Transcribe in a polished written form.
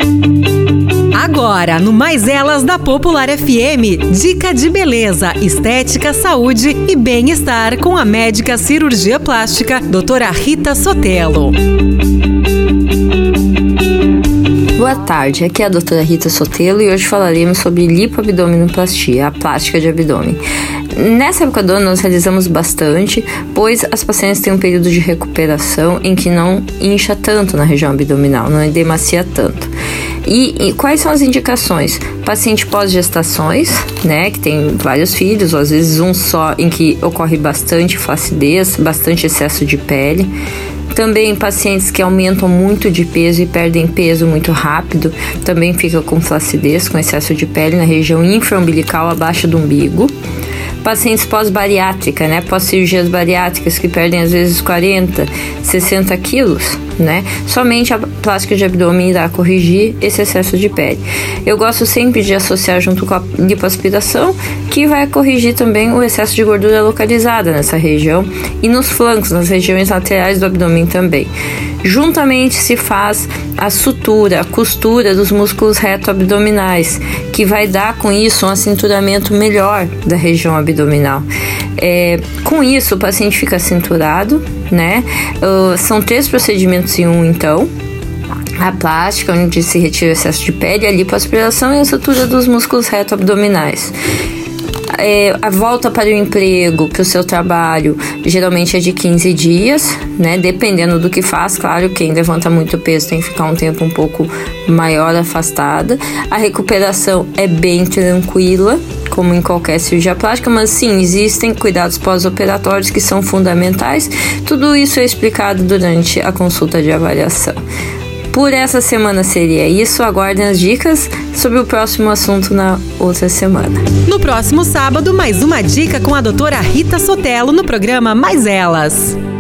Agora, no Mais Elas da Popular FM, dica de beleza, estética, saúde e bem-estar com a médica cirurgia plástica, doutora Rita Sotelo. Boa tarde, aqui é a doutora Rita Sotelo e hoje falaremos sobre lipoabdominoplastia, a plástica de abdômen. Nessa época do ano nós realizamos bastante, pois as pacientes têm um período de recuperação em que não incha tanto na região abdominal, não edemacia tanto. E quais são as indicações? Paciente pós-gestações, né, que tem vários filhos, ou às vezes um só, em que ocorre bastante flacidez, bastante excesso de pele. Também pacientes que aumentam muito de peso e perdem peso muito rápido, também fica com flacidez, com excesso de pele na região infraumbilical, abaixo do umbigo. Pacientes pós-bariátrica, né, pós-cirurgias bariátricas que perdem às vezes 40, 60 quilos, né, somente a plástica de abdômen irá corrigir esse excesso de pele. Eu gosto sempre de associar junto com a lipoaspiração, que vai corrigir também o excesso de gordura localizada nessa região e nos flancos, nas regiões laterais do abdômen também. Juntamente se faz a sutura, a costura dos músculos reto-abdominais, que vai dar com isso um acinturamento melhor da região abdominal. Com isso o paciente fica cinturado, né? São 3 procedimentos em um, então. A plástica, onde se retira o excesso de pele, a lipoaspiração e a sutura dos músculos reto-abdominais. A volta para o emprego, para o seu trabalho, geralmente é de 15 dias, né? Dependendo do que faz, claro, quem levanta muito peso tem que ficar um tempo um pouco maior afastada. A recuperação é bem tranquila, como em qualquer cirurgia plástica, mas sim, existem cuidados pós-operatórios que são fundamentais. Tudo isso é explicado durante a consulta de avaliação. Por essa semana seria isso. Aguardem as dicas sobre o próximo assunto na outra semana. No próximo sábado, mais uma dica com a doutora Rita Sotelo no programa Mais Elas.